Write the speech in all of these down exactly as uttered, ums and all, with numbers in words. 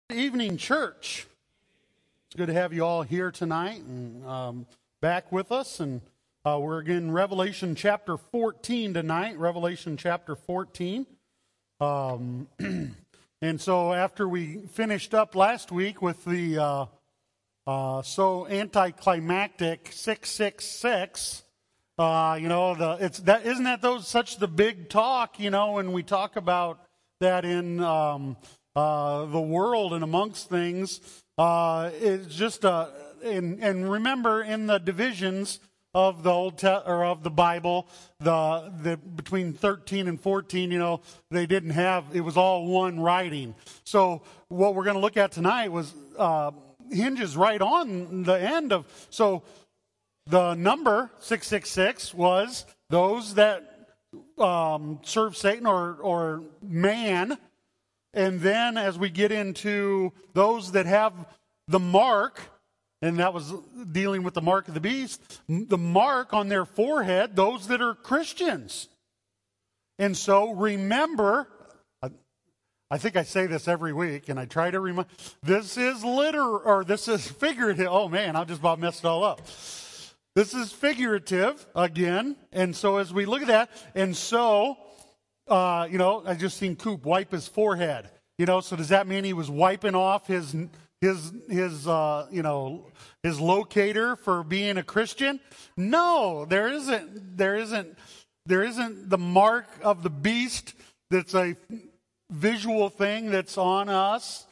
Evening, church. It's good to have you all here tonight and um, back with us. And uh, we're in Revelation chapter fourteen tonight. Revelation chapter fourteen. Um, and so after we finished up last week with the uh, uh, so anticlimactic six six six, uh, you know, the it's that isn't that those such the big talk, you know, when we talk about that in. Um, Uh, the world and amongst things, uh, it's just uh, and and remember in the divisions of the old te- or of the Bible, the the between thirteen and fourteen, you know, they didn't have it was all one writing. So what we're going to look at tonight was uh, hinges right on the end of so the number six six six was those that um, serve Satan or or man. And then as we get into those that have the mark, and that was dealing with the mark of the beast, the mark on their forehead, those that are Christians. And so remember, I think I say this every week, and I try to remind, this is literal, or this is figurative. Oh man, I just about messed it all up. This is figurative again. And so as we look at that, and so Uh, you know, I just seen Coop wipe his forehead. You know, so does that mean he was wiping off his his his uh, you know his locator for being a Christian? No, there isn't. There isn't. There isn't the mark of the beast. That's a visual thing that's on us.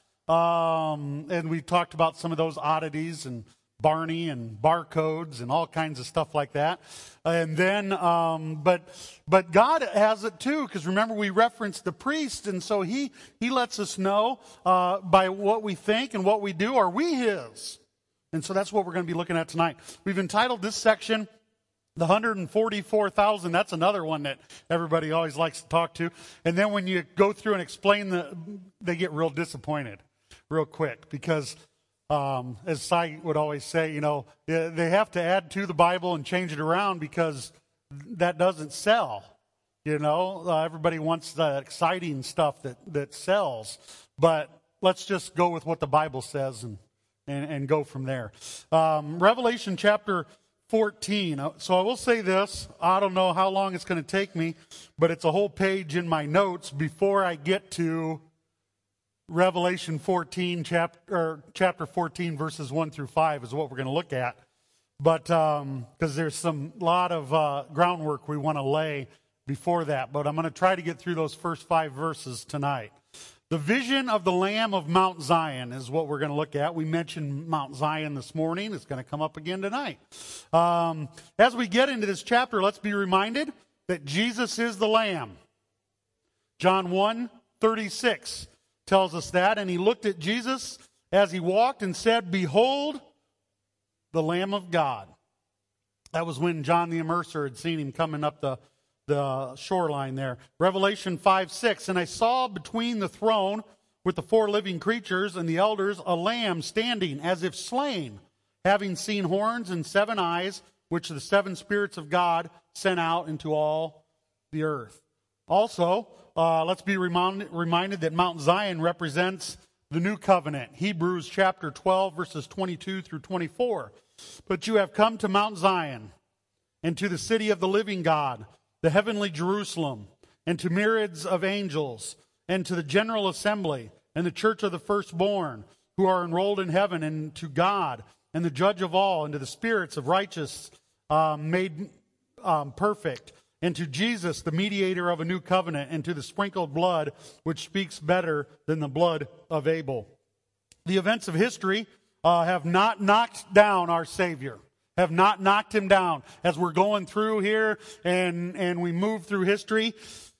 Um, and we talked about some of those oddities and Barney and barcodes and all kinds of stuff like that. And then, um, but but God has it too, because remember we referenced the priest, and so he he lets us know uh, by what we think and what we do, are we his? And so that's what we're going to be looking at tonight. We've entitled this section, the one hundred forty-four thousand. That's another one that everybody always likes to talk to. And then when you go through and explain, the, they get real disappointed real quick, because Um, as Cy would always say, you know, they have to add to the Bible and change it around because that doesn't sell. You know, uh, everybody wants the exciting stuff that, that sells. But let's just go with what the Bible says and, and, and go from there. Um, Revelation chapter fourteen. So I will say this. I don't know how long it's going to take me, but it's a whole page in my notes before I get to Revelation fourteen, chapter, or chapter fourteen, verses one through five is what we're going to look at. But because um, there's some lot of uh, groundwork we want to lay before that. But I'm going to try to get through those first five verses tonight. The vision of the Lamb of Mount Zion is what we're going to look at. We mentioned Mount Zion this morning. It's going to come up again tonight. Um, as we get into this chapter, let's be reminded that Jesus is the Lamb. John one thirty-six. Tells us that, and he looked at Jesus as he walked and said, "Behold, the Lamb of God." That was when John the Immerser had seen him coming up the, the shoreline there. Revelation five six, and I saw between the throne with the four living creatures and the elders a lamb standing as if slain, having seen horns and seven eyes, which the seven spirits of God sent out into all the earth. Also, Uh, let's be remind, reminded that Mount Zion represents the new covenant. Hebrews chapter twelve, verses twenty-two through twenty-four. But you have come to Mount Zion, and to the city of the living God, the heavenly Jerusalem, and to myriads of angels, and to the general assembly, and the church of the firstborn, who are enrolled in heaven, and to God, and the judge of all, and to the spirits of righteous uh, made um, perfect, and to Jesus, the mediator of a new covenant, and to the sprinkled blood, which speaks better than the blood of Abel. The events of history uh, have not knocked down our Savior, have not knocked him down. As we're going through here and, and we move through history,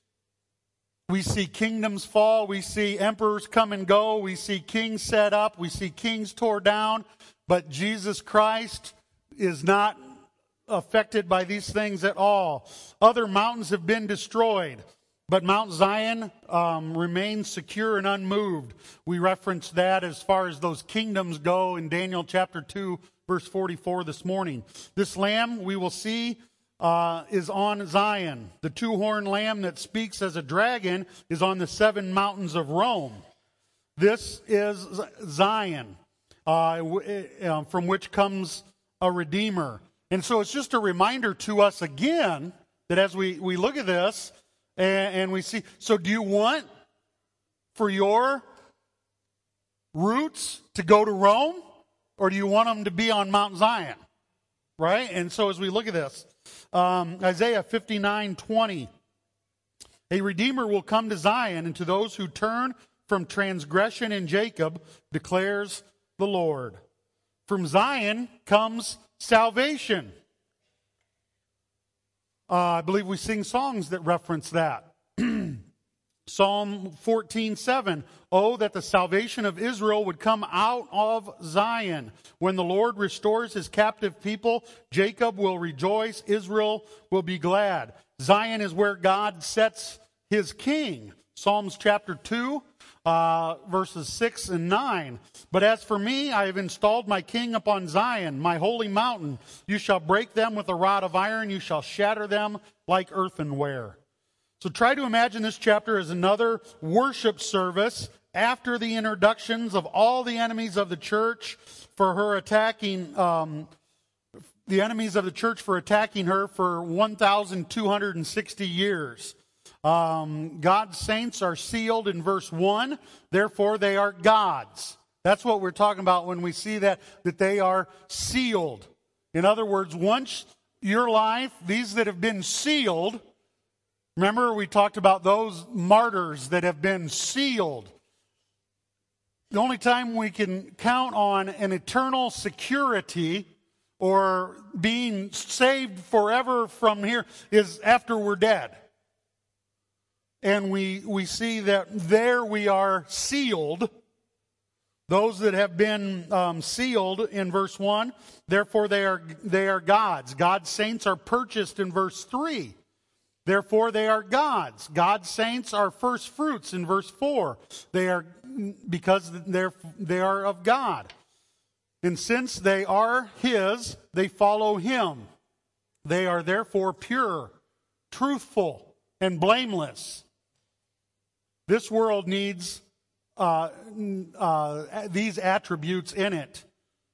we see kingdoms fall, we see emperors come and go, we see kings set up, we see kings tore down, but Jesus Christ is not affected by these things at all. Other mountains have been destroyed, but Mount Zion um, remains secure and unmoved. We referenced that as far as those kingdoms go in Daniel chapter two, verse forty-four this morning. This lamb we will see uh, is on Zion. The two-horned lamb that speaks as a dragon is on the seven mountains of Rome. This is Zion, uh, w- uh, from which comes a Redeemer. And so it's just a reminder to us again that as we, we look at this and, and we see, so do you want for your roots to go to Rome, or do you want them to be on Mount Zion? Right? And so as we look at this, um, Isaiah fifty-nine twenty, a Redeemer will come to Zion, and to those who turn from transgression in Jacob, declares the Lord. From Zion comes salvation. Uh, I believe we sing songs that reference that. Psalm fourteen seven, oh, that the salvation of Israel would come out of Zion. When the Lord restores his captive people, Jacob will rejoice, Israel will be glad. Zion is where God sets his king. Psalms chapter two, uh, verses six and nine. But as for me, I have installed my king upon Zion, my holy mountain. You shall break them with a rod of iron, you shall shatter them like earthenware. So try to imagine this chapter as another worship service after the introductions of all the enemies of the church for her attacking, um, the enemies of the church for attacking her for one thousand two hundred sixty years. Um, God's saints are sealed in verse one, therefore they are God's. That's what we're talking about when we see that, that they are sealed. In other words, once your life, these that have been sealed, remember, we talked about those martyrs that have been sealed. The only time we can count on an eternal security or being saved forever from here is after we're dead. And we, we see that there we are sealed. Those that have been um, sealed in verse one, therefore they are, they are God's. God's saints are purchased in verse three. Therefore they are God's. God's saints are first fruits in verse four. They are because they're they are of God. And since they are his, they follow him. They are therefore pure, truthful, and blameless. This world needs uh, uh, these attributes in it.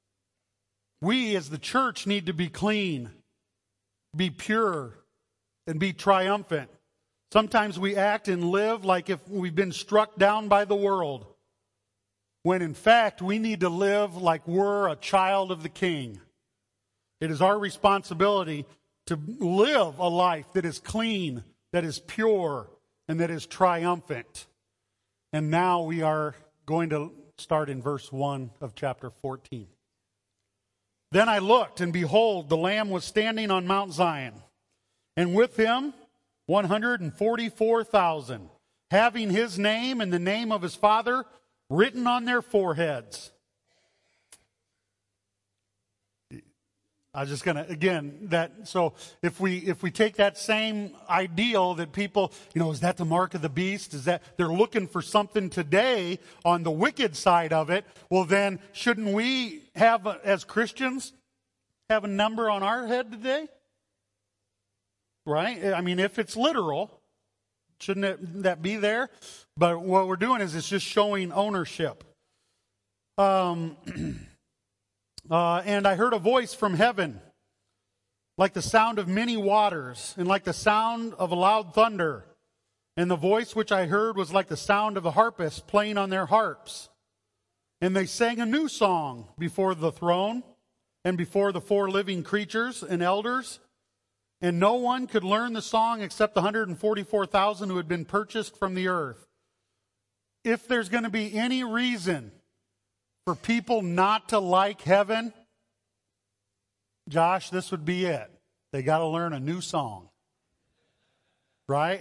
We as the church need to be clean, be pure, and be triumphant. Sometimes we act and live like if we've been struck down by the world, when in fact we need to live like we're a child of the King. It is our responsibility to live a life that is clean, that is pure, and that is triumphant. And now we are going to start in verse one of chapter fourteen. Then I looked, and behold, the Lamb was standing on Mount Zion, and with him one hundred forty-four thousand, having his name and the name of his Father written on their foreheads. I was just going to, again, that, so if we, if we take that same ideal that people, you know, is that the mark of the beast? Is that, they're looking for something today on the wicked side of it. Well then, shouldn't we have, as Christians, have a number on our head today? Right? I mean, if it's literal, shouldn't it, that be there? But what we're doing is it's just showing ownership. Um, uh, and I heard a voice from heaven, like the sound of many waters, and like the sound of a loud thunder. And the voice which I heard was like the sound of a harpist playing on their harps. And they sang a new song before the throne and before the four living creatures and elders. And no one could learn the song except the one hundred forty-four thousand who had been purchased from the earth. If there's going to be any reason for people not to like heaven, Josh, this would be it. They got to learn a new song. Right?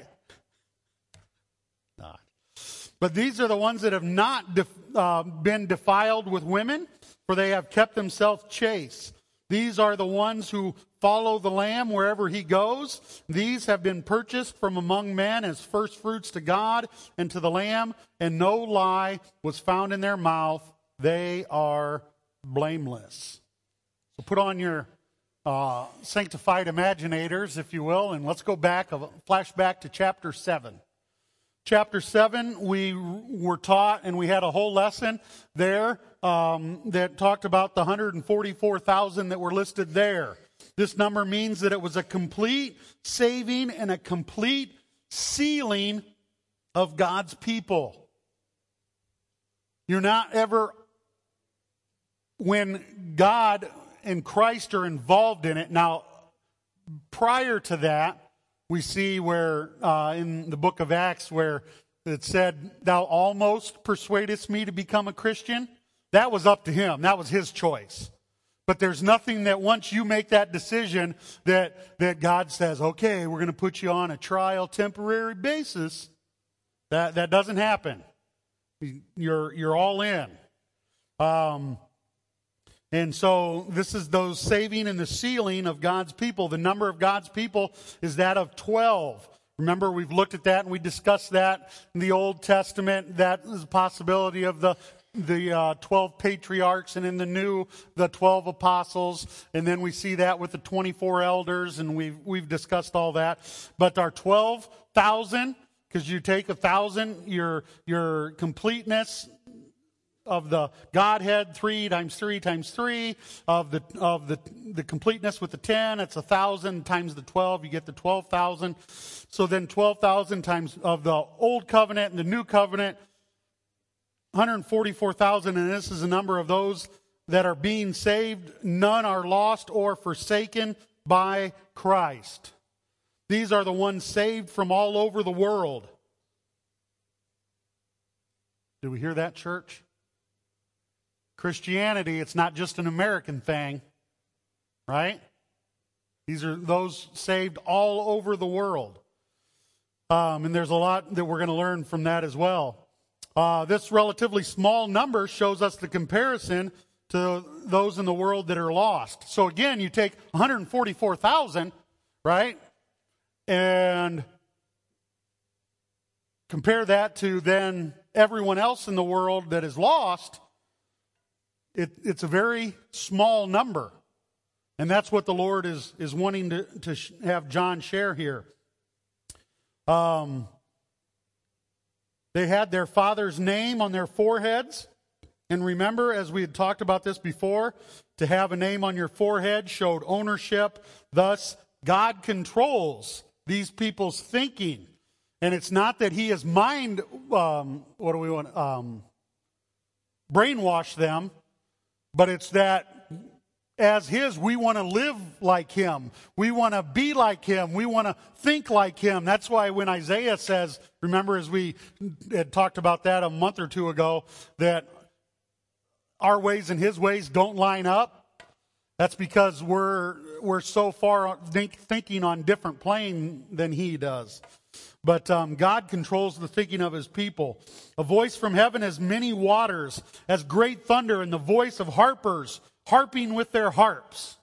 Not. But these are the ones that have not def, uh, been defiled with women, for they have kept themselves chaste. These are the ones who follow the Lamb wherever he goes. These have been purchased from among men as first fruits to God and to the Lamb, and no lie was found in their mouth. They are blameless. So put on your uh, sanctified imaginators, if you will, and let's go back, a flashback to chapter seven. chapter seven, we were taught, and we had a whole lesson there um, that talked about the one hundred forty-four thousand that were listed there. This number means that it was a complete saving and a complete sealing of God's people. You're not ever, when God and Christ are involved in it. Now, prior to that, we see where uh, in the book of Acts where it said, "Thou almost persuadest me to become a Christian." That was up to him. That was his choice. But there's nothing that once you make that decision that, that God says, okay, we're going to put you on a trial temporary basis. That, that doesn't happen. You're, you're all in. Um, and so this is those saving and the sealing of God's people. The number of God's people is that of twelve. Remember, we've looked at that and we discussed that in the Old Testament. That is a possibility of the the uh, twelve patriarchs, and in the New, the twelve apostles. And then we see that with the twenty-four elders, and we've, we've discussed all that. But our twelve thousand, because you take a thousand, your, your completeness of the Godhead, three times three times three, of the of the the completeness with the ten, it's a thousand times the twelve, you get the twelve thousand. So then twelve thousand times of the Old Covenant and the New Covenant, one hundred forty-four thousand, and this is the number of those that are being saved. None are lost or forsaken by Christ. These are the ones saved from all over the world. Do we hear that, church? Christianity, it's not just an American thing, right? These are those saved all over the world. Um, and there's a lot that we're going to learn from that as well. Uh, this relatively small number shows us the comparison to those in the world that are lost. So again, you take one hundred forty-four thousand, right? And compare that to then everyone else in the world that is lost. It, it's a very small number. And that's what the Lord is, is wanting to, to sh- have John share here. Um, they had their father's name on their foreheads. And remember, as we had talked about this before, to have a name on your forehead showed ownership. Thus, God controls these people's thinking. And it's not that he has mind, um, what do we want, um, brainwash them. But it's that as his, we want to live like him. We want to be like him. We want to think like him. That's why when Isaiah says, remember as we had talked about that a month or two ago, that our ways and his ways don't line up. That's because we're we're so far think, thinking on different plane than he does. But um, God controls the thinking of his people. A voice from heaven as many waters, as great thunder, and the voice of harpers, harping with their harps.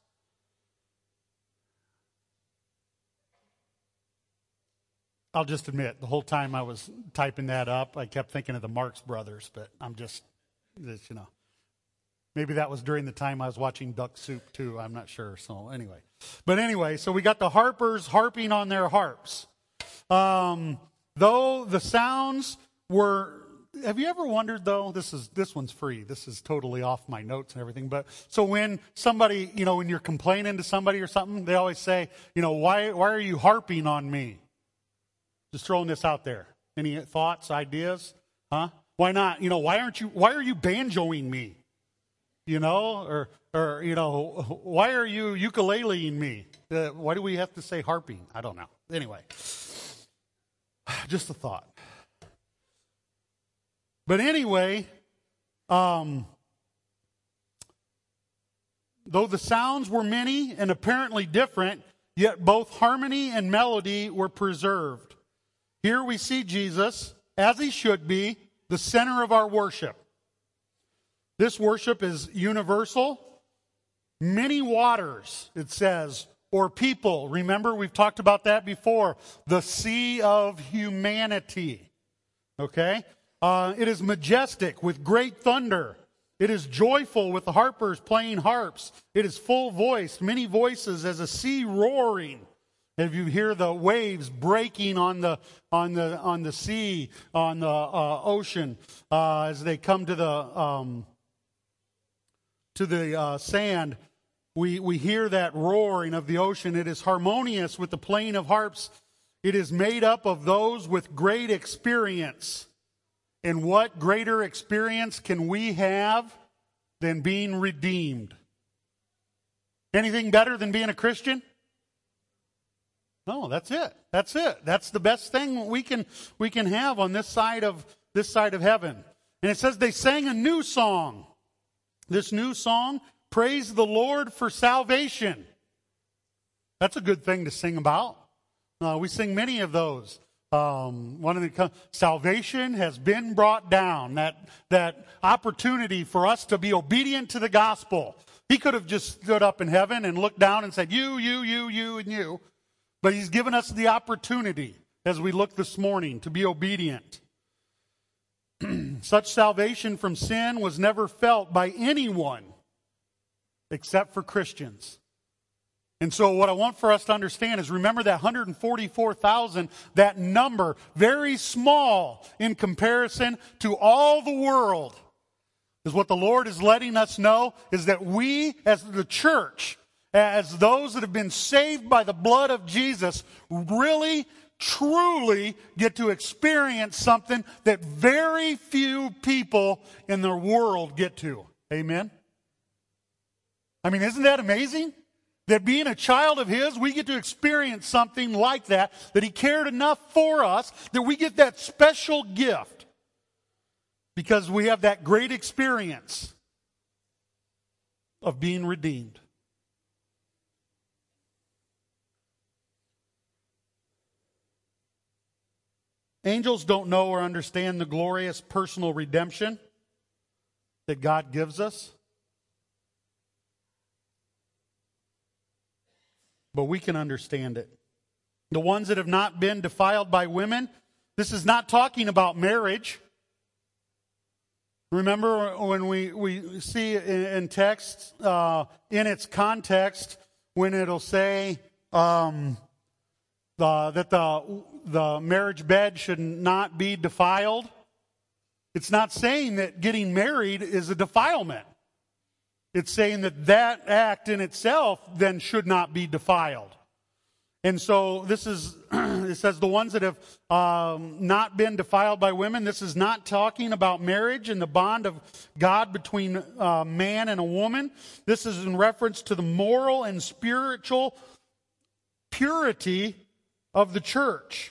I'll just admit, the whole time I was typing that up, I kept thinking of the Marx Brothers, but I'm just, you know. Maybe that was during the time I was watching Duck Soup too, I'm not sure. So anyway. But anyway, so we got the harpers harping on their harps. Um, though the sounds were, have you ever wondered though, this is, this one's free. This is totally off my notes and everything. But so when somebody, you know, when you're complaining to somebody or something, they always say, you know, why, why are you harping on me? Just throwing this out there. Any thoughts, ideas? Huh? Why not? You know, why aren't you, why are you banjoing me? You know, or, or, you know, why are you ukuleleing me? Uh, why do we have to say harping? I don't know. Anyway, just a thought. But anyway, um, though the sounds were many and apparently different, yet both harmony and melody were preserved. Here we see Jesus, as he should be, the center of our worship. This worship is universal. Many waters, it says, or people. Remember, we've talked about that before. The sea of humanity. Okay? Uh, it is majestic with great thunder. It is joyful with the harpers playing harps. It is full voiced, many voices as a sea roaring. If you hear the waves breaking on the on the on the sea, on the uh, ocean, uh, as they come to the um, to the uh, sand, we we hear that roaring of the ocean. It is harmonious with the playing of harps. It is made up of those with great experience. And what greater experience can we have than being redeemed? Anything better than being a Christian? No, that's it. That's it. That's the best thing we can we can have on this side of this side of heaven. And it says they sang a new song. This new song, praise the Lord for salvation. That's a good thing to sing about. Uh, we sing many of those. Um, one of the salvation has been brought down. That that opportunity for us to be obedient to the gospel. He could have just stood up in heaven and looked down and said, "You, you, you, you, and you." But he's given us the opportunity, as we look this morning, to be obedient. Such salvation from sin was never felt by anyone except for Christians. And so what I want for us to understand is, remember that one hundred forty-four thousand, that number, very small in comparison to all the world, is what the Lord is letting us know, is that we as the church, as those that have been saved by the blood of Jesus, really, truly get to experience something that very few people in the world get to. Amen? I mean, isn't that amazing? That being a child of His, we get to experience something like that, that He cared enough for us, that we get that special gift because we have that great experience of being redeemed. Angels don't know or understand the glorious personal redemption that God gives us. But we can understand it. The ones that have not been defiled by women, this is not talking about marriage. Remember when we, we see in, in text, uh, in its context, when it'll say um, the, that the, the marriage bed should not be defiled, it's not saying that getting married is a defilement. It's saying that that act in itself then should not be defiled. And so this is, it says the ones that have um, not been defiled by women, this is not talking about marriage and the bond of God between a man and a woman. This is in reference to the moral and spiritual purity of the church,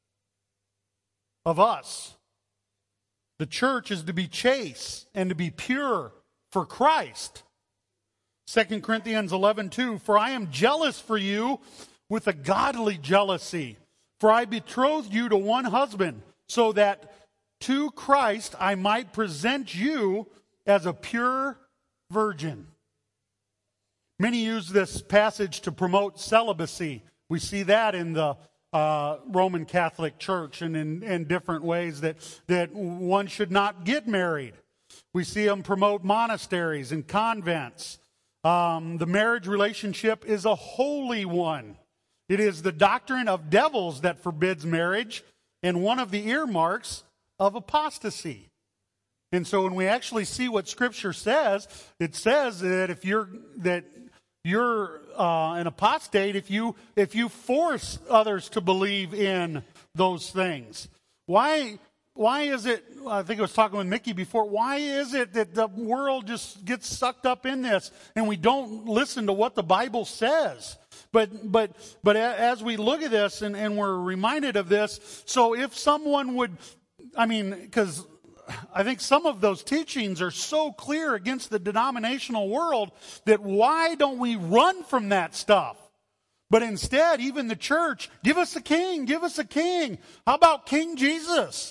of us. The church is to be chaste and to be pure for Christ. Second Corinthians eleven two, for I am jealous for you with a godly jealousy. For I betrothed you to one husband, so that to Christ I might present you as a pure virgin. Many use this passage to promote celibacy. We see that in the uh, Roman Catholic Church and in, in different ways, that, that one should not get married. We see them promote monasteries and convents. Um, the marriage relationship is a holy one. It is the doctrine of devils that forbids marriage and one of the earmarks of apostasy. And so when we actually see what Scripture says, it says that if you're that you're uh, an apostate if you if you force others to believe in those things. Why? Why is it, I think I was talking with Mickey before, why is it that the world just gets sucked up in this and we don't listen to what the Bible says? But but but as we look at this and, and we're reminded of this, so if someone would, I mean, because I think some of those teachings are so clear against the denominational world that why don't we run from that stuff? But instead, even the church, give us a king, give us a king. How about King Jesus?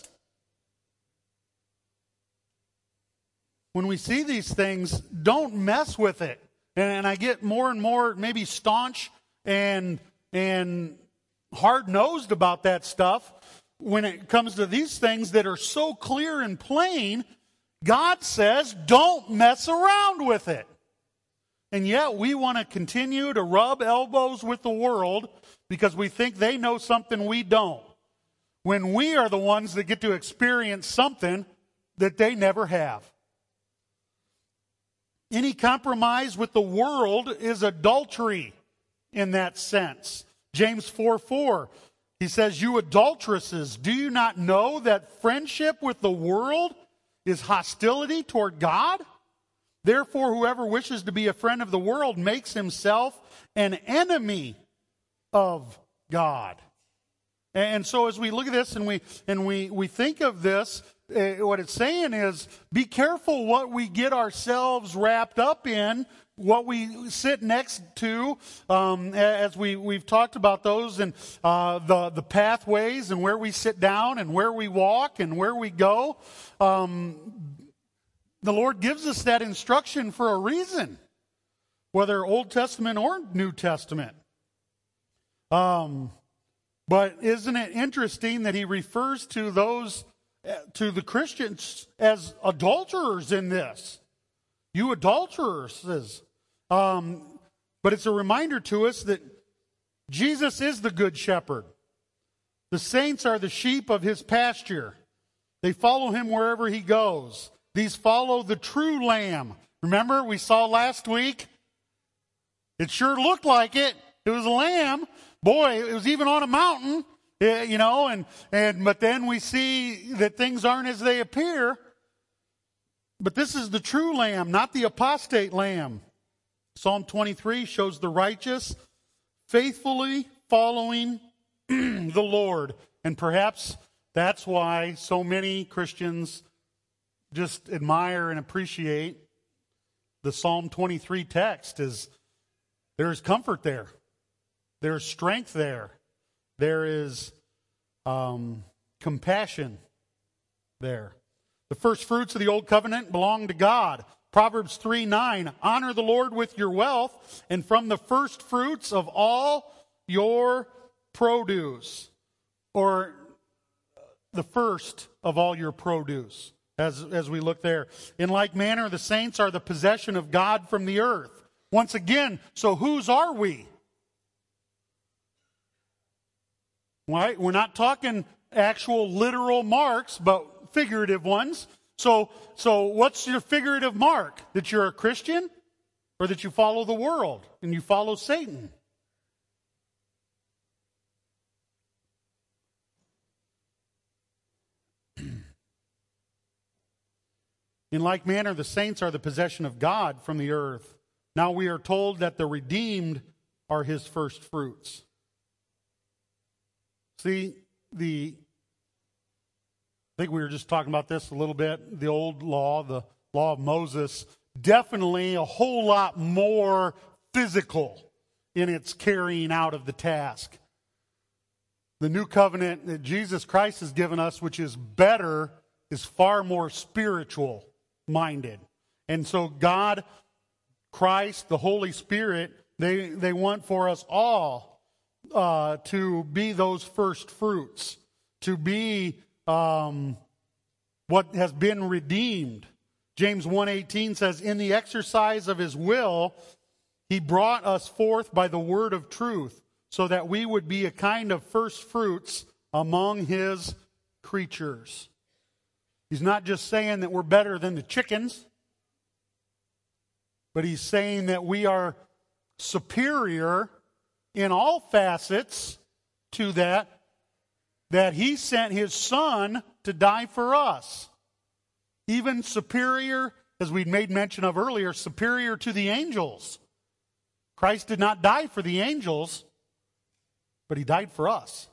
When we see these things, don't mess with it. And I get more and more maybe staunch and and hard-nosed about that stuff when it comes to these things that are so clear and plain. God says, don't mess around with it. And yet we want to continue to rub elbows with the world because we think they know something we don't, when we are the ones that get to experience something that they never have. Any compromise with the world is adultery in that sense. James four four, he says, "You adulteresses, do you not know that friendship with the world is hostility toward God? Therefore, whoever wishes to be a friend of the world makes himself an enemy of God." And so as we look at this and we and we, we think of this, uh, what it's saying is, be careful what we get ourselves wrapped up in, what we sit next to, um, as we, we've talked about those, and uh, the, the pathways and where we sit down and where we walk and where we go. Um, the Lord gives us that instruction for a reason, whether Old Testament or New Testament. Um, but isn't it interesting that he refers to those, to the Christians as adulterers in this? You adulterers. Um, but it's a reminder to us that Jesus is the good shepherd. The saints are the sheep of his pasture. They follow him wherever he goes. These follow the true lamb. Remember, we saw last week? It sure looked like it. It was a lamb. Boy, it was even on a mountain, you know, and, and but then we see that things aren't as they appear. But this is the true lamb, not the apostate lamb. Psalm twenty-three shows the righteous faithfully following the Lord. And perhaps that's why so many Christians just admire and appreciate the Psalm twenty-three text. Is there's comfort there. There's strength there. There is um, compassion there. The first fruits of the Old Covenant belong to God. Proverbs three nine, honor the Lord with your wealth, and from the first fruits of all your produce. Or the first of all your produce, as, as we look there. In like manner, the saints are the possession of God from the earth. Once again, so whose are we? Right? We're not talking actual literal marks, but figurative ones. So, so what's your figurative mark? That you're a Christian? Or that you follow the world and you follow Satan? In like manner, the saints are the possession of God from the earth. Now we are told that the redeemed are his first fruits. See, the I think we were just talking about this a little bit. The old law, the law of Moses, definitely a whole lot more physical in its carrying out of the task. The new covenant that Jesus Christ has given us, which is better, is far more spiritual minded. And so God, Christ, the Holy Spirit, they, they want for us all uh, to be those first fruits, to be um, what has been redeemed. James one eighteen says, in the exercise of his will, he brought us forth by the word of truth, so that we would be a kind of first fruits among his creatures. He's not just saying that we're better than the chickens, but he's saying that we are superior in all facets to that, that he sent his son to die for us. Even superior, as we made mention of earlier, superior to the angels. Christ did not die for the angels, but he died for us.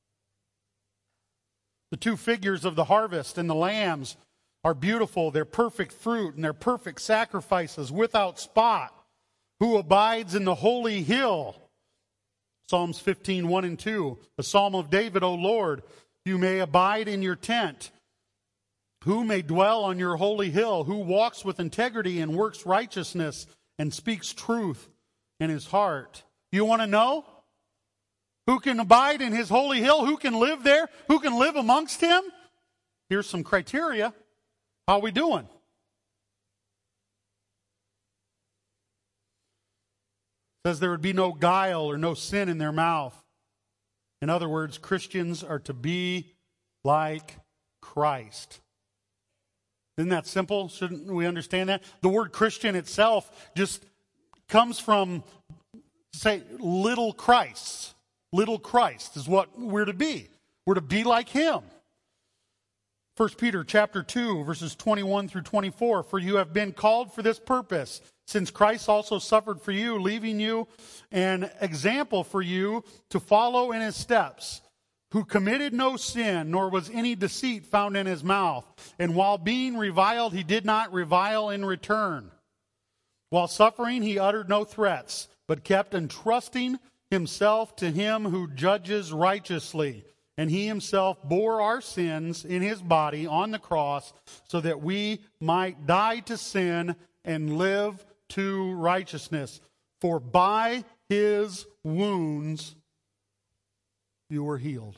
The two figures of the harvest and the lambs are beautiful. They're perfect fruit and they're perfect sacrifices without spot. Who abides in the holy hill? Psalms fifteen, one and two. A psalm of David, O Lord, you may abide in your tent. Who may dwell on your holy hill? Who walks with integrity and works righteousness and speaks truth in his heart? You want to know? Who can abide in his holy hill? Who can live there? Who can live amongst him? Here's some criteria. How are we doing? It says there would be no guile or no sin in their mouth. In other words, Christians are to be like Christ. Isn't that simple? Shouldn't we understand that? The word Christian itself just comes from, say, little Christ. Little Christ is what we're to be. We're to be like Him. First Peter chapter two, verses twenty-one through twenty-four. For you have been called for this purpose, since Christ also suffered for you, leaving you an example for you to follow in His steps, who committed no sin, nor was any deceit found in His mouth. And while being reviled, He did not revile in return. While suffering, He uttered no threats, but kept entrusting Himself to Him who judges righteously. And He Himself bore our sins in His body on the cross, so that we might die to sin and live to righteousness. For by His wounds you were healed.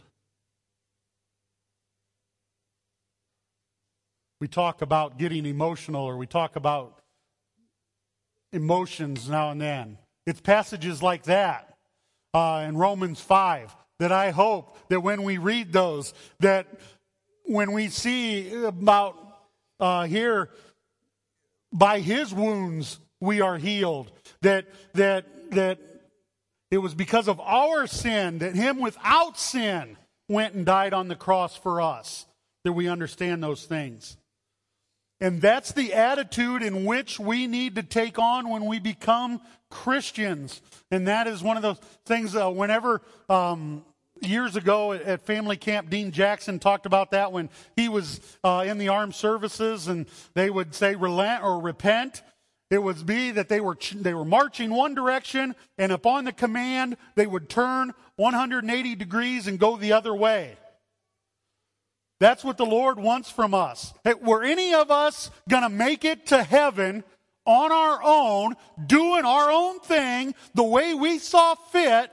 We talk about getting emotional, or we talk about emotions now and then. It's passages like that uh, in Romans five that I hope that when we read those, that when we see about uh, here, by His wounds we are healed, that that that it was because of our sin that Him without sin went and died on the cross for us, that we understand those things. And that's the attitude in which we need to take on when we become Christians. And that is one of those things, uh, whenever um, years ago at, at family camp, Dean Jackson talked about that when he was uh, in the armed services, and they would say relent or repent. It would be that they were they were marching one direction, and upon the command, they would turn one hundred eighty degrees and go the other way. That's what the Lord wants from us. Hey, were any of us going to make it to heaven on our own, doing our own thing, the way we saw fit,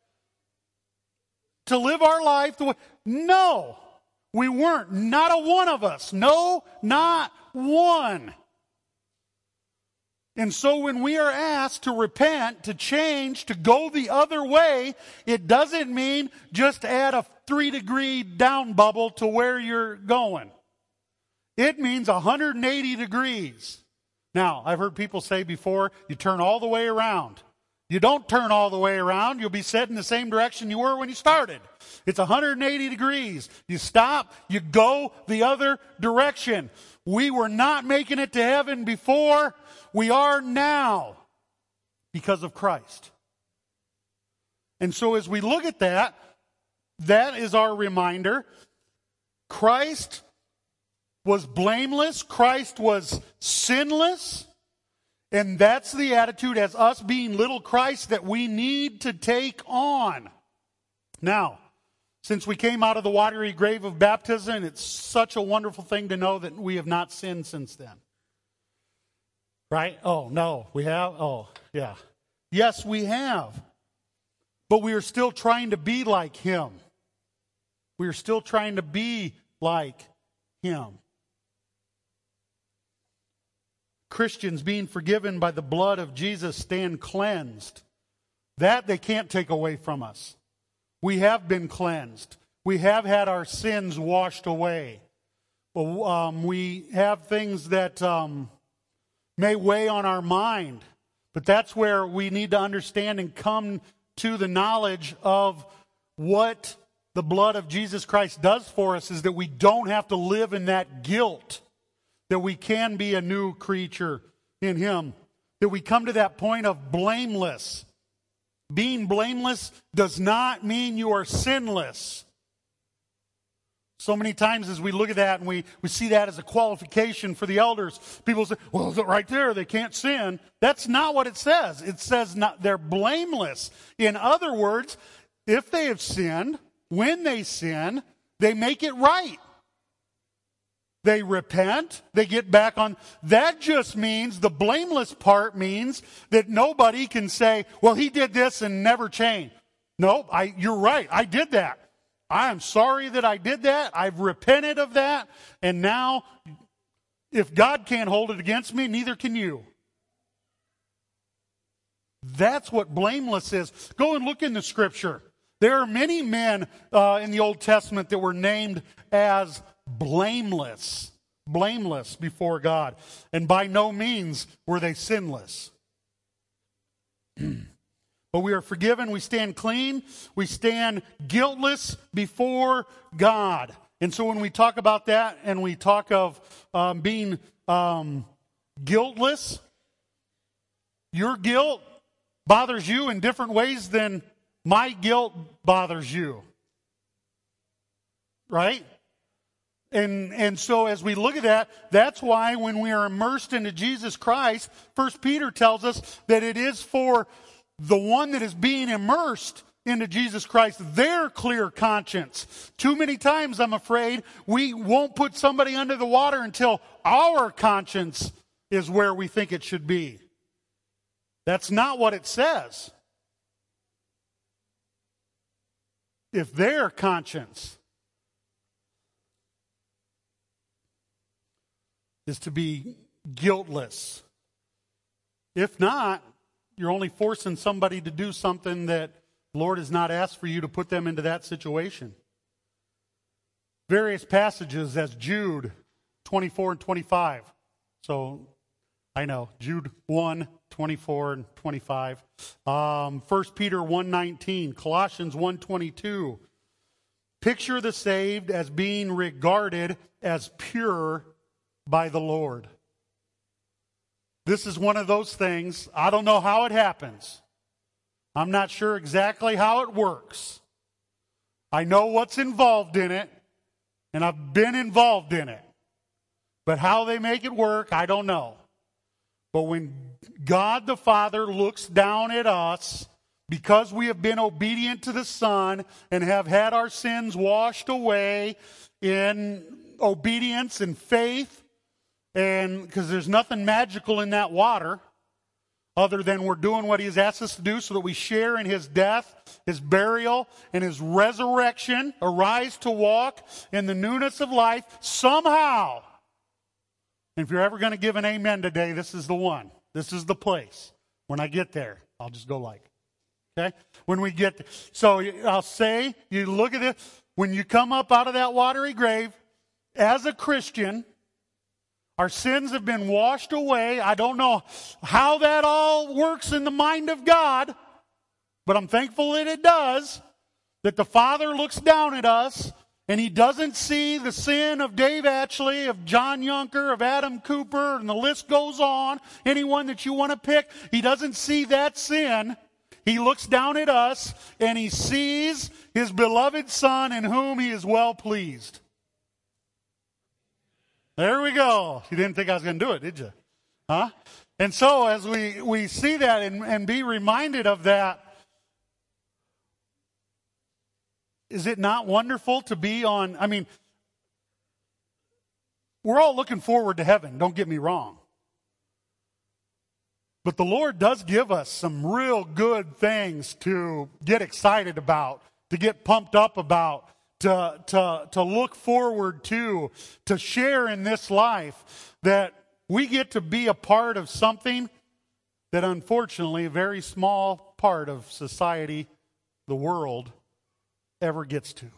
to live our life the way? No, we weren't. Not a one of us. No, not one. And so when we are asked to repent, to change, to go the other way, it doesn't mean just add a three degree down bubble to where you're going. It means one hundred eighty degrees. Now, I've heard people say before, you turn all the way around. You don't turn all the way around. You'll be set in the same direction you were when you started. It's one hundred eighty degrees. You stop, you go the other direction. We were not making it to heaven before. We are now because of Christ. And so as we look at that, that is our reminder. Christ was blameless. Christ was sinless. And that's the attitude as us being little Christ that we need to take on. Now, since we came out of the watery grave of baptism, it's such a wonderful thing to know that we have not sinned since then. Right? Oh, no, we have? Oh, yeah. Yes, we have. But we are still trying to be like Him. We are still trying to be like Him. Christians being forgiven by the blood of Jesus stand cleansed. That they can't take away from us. We have been cleansed. We have had our sins washed away. Um, we have things that um, may weigh on our mind. But that's where we need to understand and come to the knowledge of what the blood of Jesus Christ does for us, is that we don't have to live in that guilt, that we can be a new creature in Him, that we come to that point of blameless. Being blameless does not mean you are sinless. So many times as we look at that and we, we see that as a qualification for the elders, people say, well, right there, they can't sin. That's not what it says. It says not, they're blameless. In other words, if they have sinned, when they sin, they make it right. They repent, they get back on. That just means, the blameless part means that nobody can say, well, he did this and never changed. No, I, you're right, I did that. I am sorry that I did that. I've repented of that. And now, if God can't hold it against me, neither can you. That's what blameless is. Go and look in the Scripture. There are many men uh, in the Old Testament that were named as blameless, blameless before God. And by no means were they sinless. But we are forgiven, we stand clean, we stand guiltless before God. And so when we talk about that and we talk of um, being um, guiltless, your guilt bothers you in different ways than my guilt bothers you. Right? And and so as we look at that, that's why when we are immersed into Jesus Christ, First Peter tells us that it is for the one that is being immersed into Jesus Christ, their clear conscience. Too many times, I'm afraid, we won't put somebody under the water until our conscience is where we think it should be. That's not what it says. If their conscience is to be guiltless. If not, you're only forcing somebody to do something that the Lord has not asked for you to put them into that situation. Various passages as Jude twenty-four and twenty-five. So, I know, Jude one, twenty-four and twenty-five. Um, First Peter one nineteen, Colossians one twenty-two. Picture the saved as being regarded as pure by the Lord. This is one of those things, I don't know how it happens. I'm not sure exactly how it works. I know what's involved in it, and I've been involved in it. But how they make it work, I don't know. But when God the Father looks down at us, because we have been obedient to the Son and have had our sins washed away in obedience and faith, and because there's nothing magical in that water other than we're doing what He has asked us to do so that we share in His death, His burial, and His resurrection, arise to walk in the newness of life somehow. And if you're ever going to give an amen today, this is the one. This is the place. When I get there, I'll just go like, okay? When we get there. So I'll say, you look at it, when you come up out of that watery grave, as a Christian, our sins have been washed away. I don't know how that all works in the mind of God, but I'm thankful that it does, that the Father looks down at us and He doesn't see the sin of Dave Atchley, of John Yunker, of Adam Cooper, and the list goes on. Anyone that you want to pick, He doesn't see that sin. He looks down at us and He sees His beloved Son in whom He is well pleased. There we go. You didn't think I was going to do it, did you? Huh? And so as we, we see that and, and be reminded of that, is it not wonderful to be on, I mean, we're all looking forward to heaven, don't get me wrong. But the Lord does give us some real good things to get excited about, to get pumped up about, to, to, to look forward to, to share in this life, that we get to be a part of something that unfortunately a very small part of society, the world, ever gets to.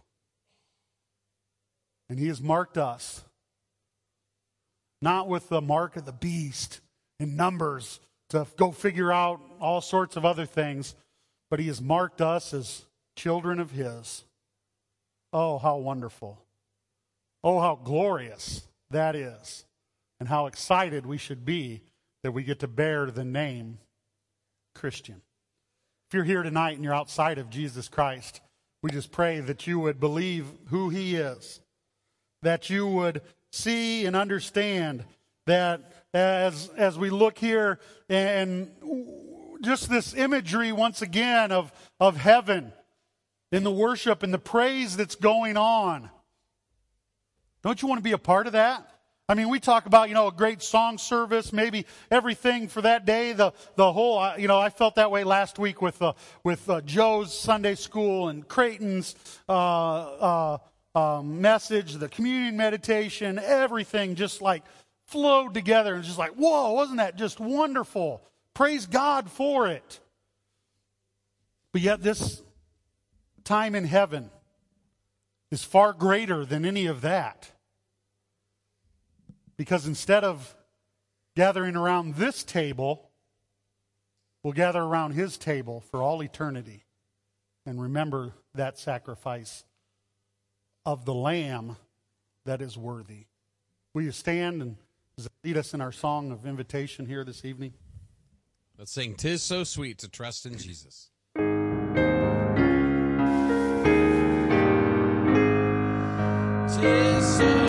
And He has marked us, not with the mark of the beast in numbers to go figure out all sorts of other things, but He has marked us as children of His. Oh, how wonderful. Oh, how glorious that is. And how excited we should be that we get to bear the name Christian. If you're here tonight and you're outside of Jesus Christ, we just pray that you would believe who He is. That you would see and understand that as, as we look here and just this imagery once again of, of heaven, in the worship and the praise that's going on. Don't you want to be a part of that? I mean, we talk about, you know, a great song service, maybe everything for that day, the the whole, you know, I felt that way last week with uh, with uh, Joe's Sunday school and Creighton's uh, uh, uh, message, the communion meditation, everything just like flowed together and just like, whoa, wasn't that just wonderful? Praise God for it. But yet this time in heaven is far greater than any of that. Because instead of gathering around this table, we'll gather around his table for all eternity and remember that sacrifice of the Lamb that is worthy. Will you stand and lead us in our song of invitation here this evening? Let's sing "'Tis So Sweet to Trust in Jesus." "'Tis so